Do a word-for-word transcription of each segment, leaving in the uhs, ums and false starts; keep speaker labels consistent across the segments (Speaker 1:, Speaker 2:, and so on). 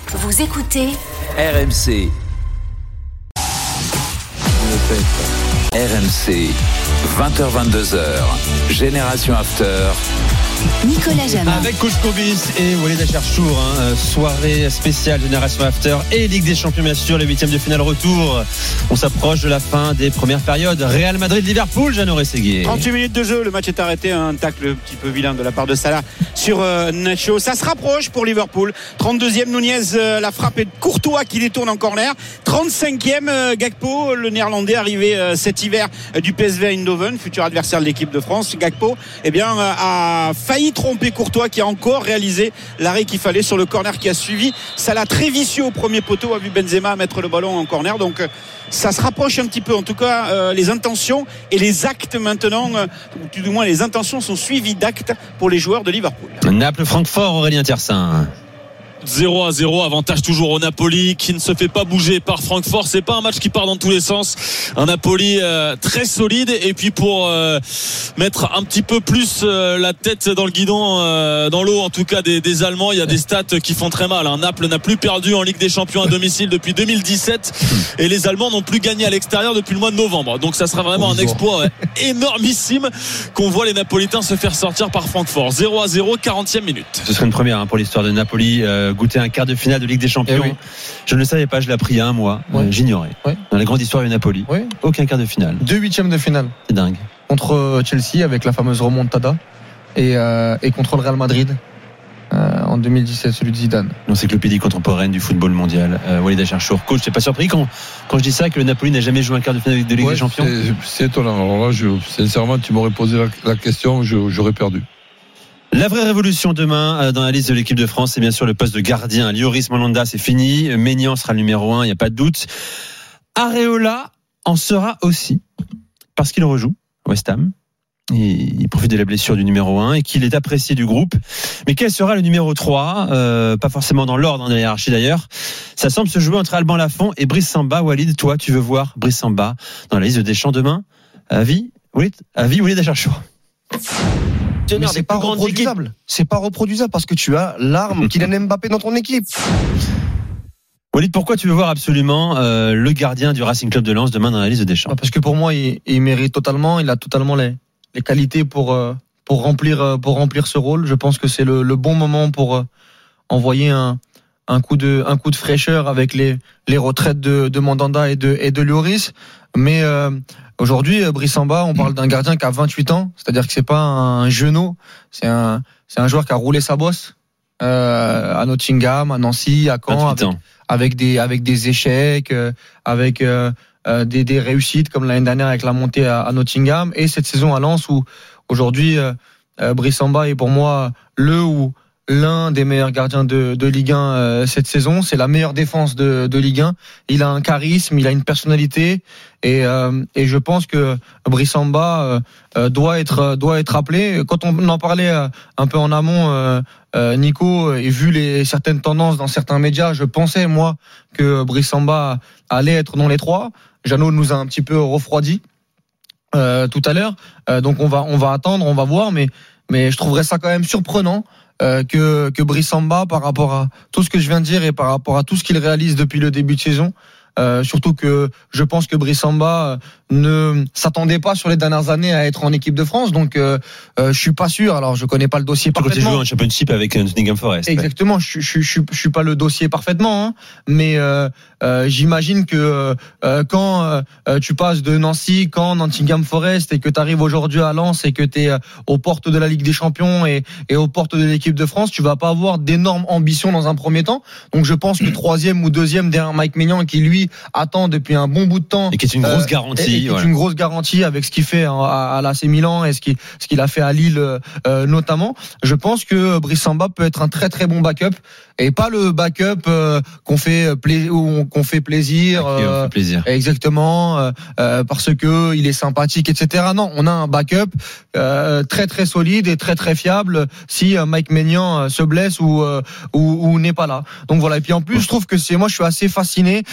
Speaker 1: Vous écoutez
Speaker 2: R M C. R M C, vingt heures vingt-deux heures, Génération After.
Speaker 1: Nicolas Jamin.
Speaker 3: Avec Coach Cobis et Walid Acharchour, hein, soirée spéciale Génération After et Ligue des Champions bien sûr, les huitièmes de finale retour. On s'approche de la fin des premières périodes. Real Madrid-Liverpool, Jeannot Rességuier.
Speaker 4: trente-huit minutes de jeu, le match est arrêté, un tacle un petit peu vilain de la part de Salah sur euh, Nacho. Ça se rapproche pour Liverpool. trente-deuxième, Nunez, euh, la frappe est de Courtois qui détourne en corner. trente-cinquième, euh, Gakpo, le néerlandais arrivé euh, cet hiver euh, du P S V Eindhoven, futur adversaire de l'équipe de France. Gakpo, eh bien, euh, a failli tromper Courtois qui a encore réalisé l'arrêt qu'il fallait sur le corner qui a suivi. Salah très vicieux au premier poteau, a vu Benzema mettre le ballon en corner. Donc euh, ça se rapproche un petit peu. En tout cas, euh, les intentions et les actes maintenant, euh, ou tout du moins les intentions sont suivies d'actes pour les joueurs de Liverpool.
Speaker 3: Naples-Francfort, Aurélien Tiersin.
Speaker 5: zéro à zéro, avantage toujours au Napoli qui ne se fait pas bouger par Francfort. C'est pas un match qui part dans tous les sens. Un Napoli euh, très solide, et puis pour euh, mettre un petit peu plus euh, la tête dans le guidon, euh, dans l'eau en tout cas des, des Allemands, il y a des stats qui font très mal. Hein. Naples n'a plus perdu en Ligue des Champions à domicile depuis deux mille dix-sept et les Allemands n'ont plus gagné à l'extérieur depuis le mois de novembre. Donc ça sera vraiment un exploit ouais, énormissime qu'on voit les Napolitains se faire sortir par Francfort. zéro à zéro, quarantième minute.
Speaker 3: Ce serait une première hein, pour l'histoire de Napoli. Euh, goûter un quart de finale de Ligue des Champions.
Speaker 6: Eh oui.
Speaker 3: Je ne le savais pas, je l'ai appris il y a un mois.
Speaker 6: Ouais.
Speaker 3: Euh, j'ignorais.
Speaker 6: Ouais.
Speaker 3: Dans la grande histoire du Napoli,
Speaker 6: Ouais.
Speaker 3: aucun quart de finale.
Speaker 6: Deux huitièmes de finale
Speaker 3: C'est dingue.
Speaker 6: contre Chelsea avec la fameuse remontada et, euh, et contre le Real Madrid euh, en deux mille dix-sept, celui de Zidane.
Speaker 3: L'encyclopédie contemporaine du football mondial. Euh, Walid Acharchour, coach, t'es pas surpris quand, quand je dis ça que le Napoli n'a jamais joué un quart de finale de Ligue
Speaker 7: Ouais,
Speaker 3: des Champions?
Speaker 7: c'est, c'est étonnant. Alors là, je, sincèrement, tu m'aurais posé la, la question, je, j'aurais perdu.
Speaker 3: La vraie révolution demain dans la liste de l'équipe de France, c'est bien sûr le poste de gardien. Lloris Mandanda, c'est fini. Maignan sera le numéro un, il n'y a pas de doute. Areola en sera aussi, parce qu'il rejoue West Ham. Et il profite de la blessure du numéro un et qu'il est apprécié du groupe. Mais quel sera le numéro trois? euh, Pas forcément dans l'ordre de la hiérarchie d'ailleurs. Ça semble se jouer entre Alban Lafont et Brice Samba. Walid, toi, tu veux voir Brice Samba dans la liste de Deschamps demain? Avis Walid, avis Walid Acharchour.
Speaker 8: Mais c'est pas reproduisable. C'est pas reproduisable parce que tu as l'arme Kylian Mbappé dans ton équipe.
Speaker 3: Walid, pourquoi tu veux voir absolument euh, le gardien du Racing Club de Lens demain dans la liste de Deschamps?
Speaker 6: Parce que pour moi, il, il mérite totalement, il a totalement les, les qualités pour, euh, pour, remplir, pour remplir ce rôle. Je pense que c'est le, le bon moment pour euh, envoyer un, un, coup de, un coup de fraîcheur avec les, les retraites de, de Mandanda et de, et de Lloris. Mais euh, aujourd'hui, Brice Samba, on parle d'un gardien qui a vingt-huit ans, c'est-à-dire que c'est pas un genou, c'est un, c'est un joueur qui a roulé sa bosse euh, à Nottingham, à Nancy, à Caen, avec, avec des avec des échecs, euh, avec euh, euh, des, des réussites comme l'année dernière avec la montée à, à Nottingham, et cette saison à Lens où aujourd'hui euh, euh, Brice Samba est pour moi le ou l'un des meilleurs gardiens de, de Ligue un euh, cette saison. C'est la meilleure défense de, de Ligue un. Il a un charisme, il a une personnalité, et, euh, et je pense que Brice Samba euh, doit être doit être appelé. Quand on en parlait euh, un peu en amont, euh, euh, Nico, et vu les certaines tendances dans certains médias, je pensais moi que Brice Samba allait être dans les trois. Jeannot nous a un petit peu refroidi euh, tout à l'heure, euh, donc on va on va attendre, on va voir, mais mais je trouverais ça quand même surprenant. Euh, que, que Brice Samba, par rapport à tout ce que je viens de dire et par rapport à tout ce qu'il réalise depuis le début de saison, euh, surtout que je pense que Brice Samba ne s'attendait pas sur les dernières années à être en équipe de France, donc euh, euh, je suis pas sûr. Alors je connais pas le dossier
Speaker 3: tu
Speaker 6: parfaitement.
Speaker 3: Tu joues un championship avec Nottingham Forest.
Speaker 6: Exactement, ouais. je, je, je, je suis pas le dossier parfaitement, hein, mais euh, euh, j'imagine que euh, quand euh, tu passes de Nancy, quand Nottingham Forest, et que tu arrives aujourd'hui à Lens et que tu es aux portes de la Ligue des Champions et, et aux portes de l'équipe de France, tu vas pas avoir d'énormes ambitions dans un premier temps. Donc je pense que troisième ou deuxième derrière Mike Maignan, qui lui attend depuis un bon bout de temps,
Speaker 3: et qui est une grosse garantie.
Speaker 6: Euh, C'est une grosse garantie avec ce qu'il fait à, à l'A C Milan et ce qu'il, ce qu'il a fait à Lille euh, notamment. Je pense que Brice Samba peut être un très très bon backup, et pas le backup euh, qu'on fait pla- ou qu'on fait plaisir,
Speaker 3: euh, fait plaisir.
Speaker 6: Exactement, euh, parce que il est sympathique, et cetera. Non, on a un backup euh, très très solide et très très fiable si euh, Mike Maignan se blesse ou, euh, ou ou n'est pas là. Donc voilà. Et puis en plus, je trouve que c'est moi je suis assez fasciné. Je trouve que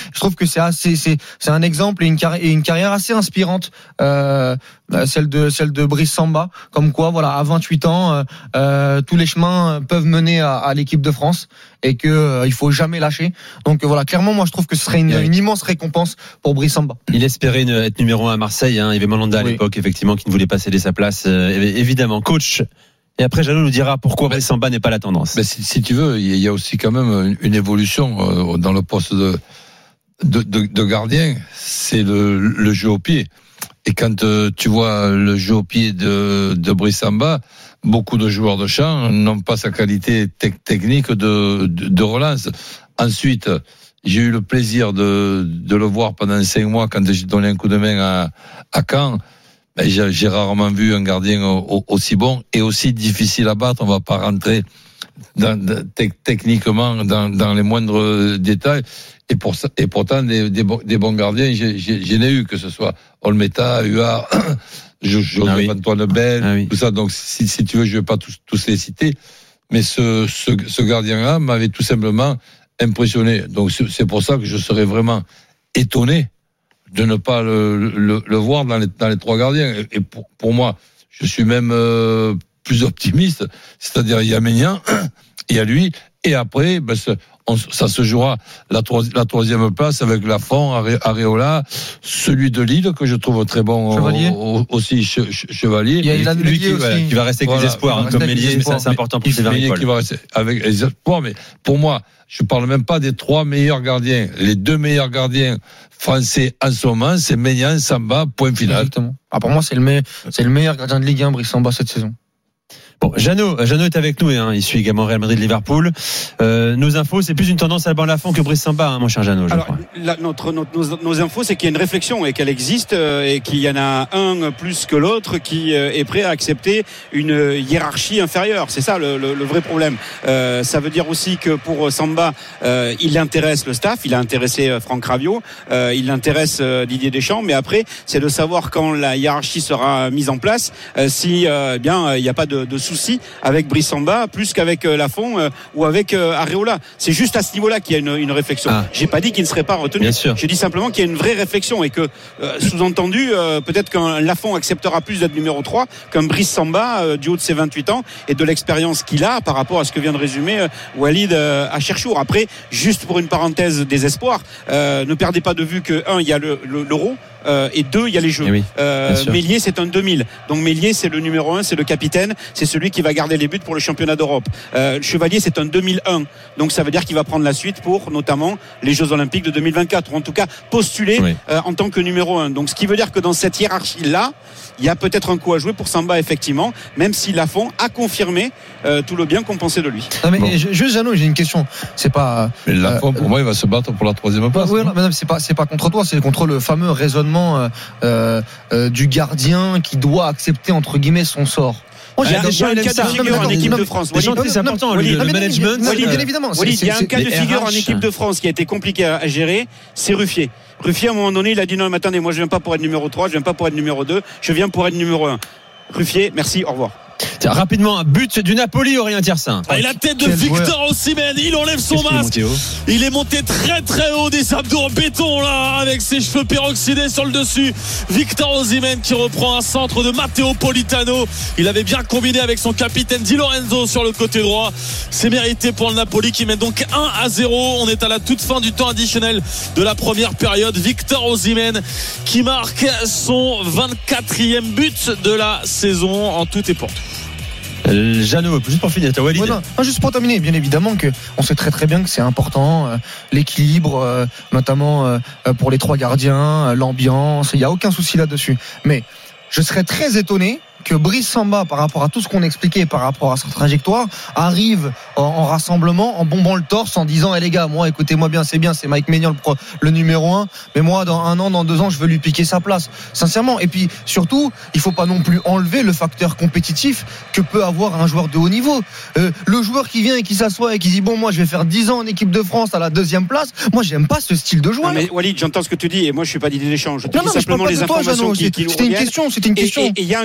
Speaker 6: que c'est assez, c'est, c'est un exemple et une carrière, et une carrière assez inspirante, euh, celle de celle de Brice Samba. Comme quoi, voilà, à vingt-huit ans, euh, tous les chemins peuvent mener à, à l'équipe de France et que euh, il faut jamais lâcher. Donc euh, voilà, clairement, moi je trouve que ce serait une, une immense récompense pour Brice Samba.
Speaker 3: Il espérait une, être numéro un à Marseille. Hein. Il y avait Mandanda à
Speaker 6: Oui.
Speaker 3: l'époque, effectivement, qui ne voulait pas céder sa place. Euh, évidemment, coach. Et après, Jeannot nous dira pourquoi Brice Samba n'est pas la tendance.
Speaker 7: Mais si, si tu veux, il y a aussi quand même une, une évolution euh, dans le poste de, de, de, de gardien. C'est le, le jeu au pied. Et quand euh, tu vois le jeu au pied de, de Brice Samba, beaucoup de joueurs de champ n'ont pas sa qualité te- technique de, de, de relance. Ensuite, j'ai eu le plaisir de, de le voir pendant cinq mois quand j'ai donné un coup de main à, à Caen. Ben, j'ai, j'ai rarement vu un gardien au, aussi bon et aussi difficile à battre. On va pas rentrer dans, de, te, techniquement dans, dans les moindres détails. Et, pour ça, et pourtant, des, des, bons, des bons gardiens, j'ai, j'ai, j'en ai eu, que ce soit Olmeta, Huard, Joseph ah oui. Antoine Bell, ah oui. tout ça. Donc, si, si tu veux, je vais pas tous, tous les citer. Mais ce, ce, ce gardien-là m'avait tout simplement impressionné. Donc, c'est, c'est pour ça que je serais vraiment étonné de ne pas le, le, le voir dans les, dans les trois gardiens. Et pour, pour moi, je suis même euh, plus optimiste. C'est-à-dire, il y a Maignan, il y a lui, et après, ben, on, ça se jouera la, troisi, la troisième place avec Lafont, Areola, celui de Lille, que je trouve très bon
Speaker 6: Chevalier.
Speaker 7: Au, au, aussi, che, Chevalier.
Speaker 6: Il y a Ilan
Speaker 3: lui qui,
Speaker 6: aussi.
Speaker 3: voilà, qui va rester avec voilà, les espoirs, hein, comme Mélier, mais ça c'est important pour Sylvain Ripoll.
Speaker 7: Qui va rester avec les espoirs, mais pour moi, je parle même pas des trois meilleurs gardiens. Les deux meilleurs gardiens français en ce moment, c'est Maignan, Samba, point final.
Speaker 6: Exactement. Ah, pour moi, c'est le, me... c'est le meilleur gardien de Ligue un, Brice Samba, cette saison.
Speaker 3: Bon, Jeannot, Jeannot est avec nous, hein, il suit également Real Madrid-Liverpool. Euh, nos infos, c'est plus une tendance à Alban Lafont que Brice Samba, hein, mon cher Jeannot.
Speaker 4: Alors, la, notre, notre, nos, nos infos, c'est qu'il y a une réflexion et qu'elle existe euh, et qu'il y en a un plus que l'autre qui euh, est prêt à accepter une hiérarchie inférieure. C'est ça le, le, le vrai problème. Euh, ça veut dire aussi que pour Samba, euh, il intéresse le staff, il a intéressé euh, Franck Raviot, euh, il intéresse euh, Didier Deschamps, mais après, c'est de savoir quand la hiérarchie sera mise en place, euh, si euh, bien il n'y a pas de, de souci avec Brice Samba plus qu'avec euh, Lafont euh, ou avec euh, Areola. C'est juste à ce niveau-là qu'il y a une, une réflexion. Ah. J'ai pas dit qu'il ne serait pas retenu. J'ai dit simplement qu'il y a une vraie réflexion et que euh, sous-entendu euh, peut-être qu'un Lafont acceptera plus d'être numéro trois qu'un Brice Samba euh, du haut de ses vingt-huit ans et de l'expérience qu'il a par rapport à ce que vient de résumer euh, Walid euh, à Cherchour. Après, juste pour une parenthèse des espoirs, euh, ne perdez pas de vue que un, il y a le, le, l'Euro. Euh, et deux, il y a les jeux. Oui, euh, Mélier, c'est un deux mille. Donc Mélier, c'est le numéro un, c'est le capitaine, c'est celui qui va garder les buts pour le championnat d'Europe. Euh, Chevalier, c'est un deux mille un. Donc ça veut dire qu'il va prendre la suite pour notamment les Jeux Olympiques de deux mille vingt-quatre, ou en tout cas postuler oui. euh, en tant que numéro un. Donc ce qui veut dire que dans cette hiérarchie-là, il y a peut-être un coup à jouer pour Samba, effectivement, même si Lafont a confirmé euh, tout le bien qu'on pensait de lui.
Speaker 6: Non mais bon. Juste Jeannot, j'ai une question. C'est pas.
Speaker 7: Mais Lafont, euh, pour moi, il va se battre pour la troisième place.
Speaker 6: Oui, non, mais non, c'est pas, c'est pas contre toi, c'est contre le fameux raisonnement Euh, euh, du gardien qui doit accepter entre guillemets son sort.
Speaker 4: Il y a, il y a un cas de figure en équipe de France.
Speaker 3: C'est important, le management.
Speaker 6: Bien évidemment.
Speaker 4: Il y a un cas de figure en équipe de France qui a été compliqué à gérer, c'est Ruffier. Ruffier, à un moment donné, il a dit non, mais attendez, moi je viens pas pour être numéro trois, je viens pas pour être numéro deux, je viens pour être numéro un. Ruffier, merci, au revoir.
Speaker 3: Tiens, rapidement, un but du Napoli, Aurélien Tiersin.
Speaker 5: Ah, et la tête de Victor Osimhen, il enlève son masque. Il est monté très très haut, des abdos en béton là, avec ses cheveux peroxydés sur le dessus. Victor Osimhen qui reprend un centre de Matteo Politano. Il avait bien combiné avec son capitaine Di Lorenzo sur le côté droit. C'est mérité pour le Napoli qui mène donc un à zéro. On est à la toute fin du temps additionnel de la première période. Victor Osimhen qui marque son vingt-quatrième but de la saison en tout et pour tout.
Speaker 3: Euh, Jeannot, juste pour finir, Walid.
Speaker 6: Ouais, non, non, juste pour terminer, bien évidemment que on sait très très bien que c'est important, euh, l'équilibre, euh, notamment euh, pour les trois gardiens, euh, l'ambiance, il n'y a aucun souci là-dessus. Mais je serais très étonné que Brice Samba, par rapport à tout ce qu'on expliquait, par rapport à sa trajectoire, arrive en, en rassemblement, en bombant le torse, en disant, eh les gars, moi, écoutez-moi bien, c'est bien, c'est Mike Maignan le, pro, le numéro un, mais moi, dans un an, dans deux ans, je veux lui piquer sa place. Sincèrement. Et puis, surtout, il faut pas non plus enlever le facteur compétitif que peut avoir un joueur de haut niveau. Euh, le joueur qui vient et qui s'assoit et qui dit, bon, moi, je vais faire dix ans en équipe de France à la deuxième place, moi, j'aime pas ce style de joueur.
Speaker 4: Non, mais Walid, j'entends ce que tu dis, et moi, je suis pas Didier Deschamps. Je te non, dis non, simplement les informations toi, qui, qui nous
Speaker 6: C'était une question, c'était une question.
Speaker 4: Et il y a un cas de figure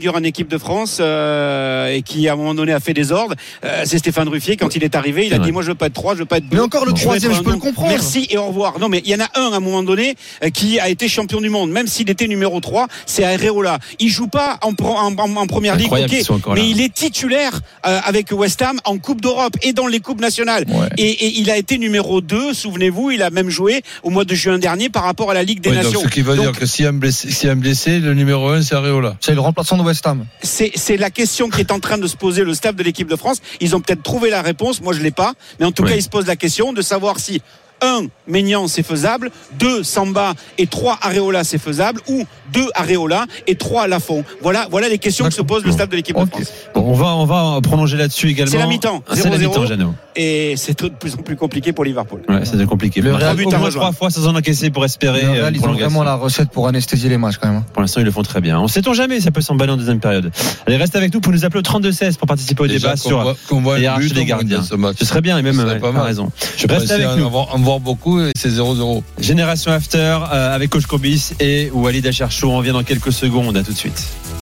Speaker 4: dur en équipe de France euh, et qui à un moment donné a fait des ordres, euh, c'est Stéphane Ruffier. Quand il est arrivé, il a dit moi je veux pas être trois, je veux pas être deux.
Speaker 8: Mais encore le troisième, je peux le comprendre.
Speaker 4: Merci et au revoir. Non mais il y en a un à un moment donné euh, qui a été champion du monde, même s'il était numéro trois, c'est Areola. Il joue pas en, en, en, en première ligue, okay, mais là. Il est titulaire euh, avec West Ham en Coupe d'Europe et dans les coupes nationales. Ouais. Et, et il a été numéro deux, souvenez-vous, il a même joué au mois de juin dernier par rapport à la Ligue des
Speaker 7: ouais,
Speaker 4: Nations.
Speaker 7: Donc, ce qui veut donc, dire que si un blessé, si un blessé, le numéro un c'est Areola.
Speaker 6: C'est le remplaçant de West Ham.
Speaker 4: C'est, c'est la question qui est en train de se poser le staff de l'équipe de France. Ils ont peut-être trouvé la réponse, moi je l'ai pas, mais en tout oui. cas ils se posent la question de savoir si un, Maignan, c'est faisable. deux, Samba. Et trois, Areola, c'est faisable. Ou deux, Areola. Et trois, Lafont. Voilà, voilà les questions D'accord. que se pose le staff de l'équipe okay. de France.
Speaker 3: Bon, on va, on va prolonger là-dessus également.
Speaker 4: C'est la mi-temps.
Speaker 3: Ah, c'est la mi-temps, Jeannot.
Speaker 4: Et c'est de plus en plus compliqué pour Liverpool.
Speaker 3: Ouais, c'est compliqué.
Speaker 6: Le Real,
Speaker 3: au moins trois fois sans en encaisser pour espérer.
Speaker 6: Le Real, ils ont vraiment la recette pour anesthésier les matchs, quand même.
Speaker 3: Pour l'instant, ils le font très bien. On sait-on jamais, ça peut s'emballer en deuxième période. Allez, reste avec nous pour nous appeler au trente-deux seize pour participer au
Speaker 7: Déjà,
Speaker 3: débat sur
Speaker 7: la
Speaker 3: hiérarchie des gardiens. Ce serait bien, et même, pas raison.
Speaker 7: Je reste avec nous. En voir beaucoup et c'est zéro zéro.
Speaker 3: Génération After euh, avec Coach Courbis et Walid Acharchour. On revient dans quelques secondes. À tout de suite.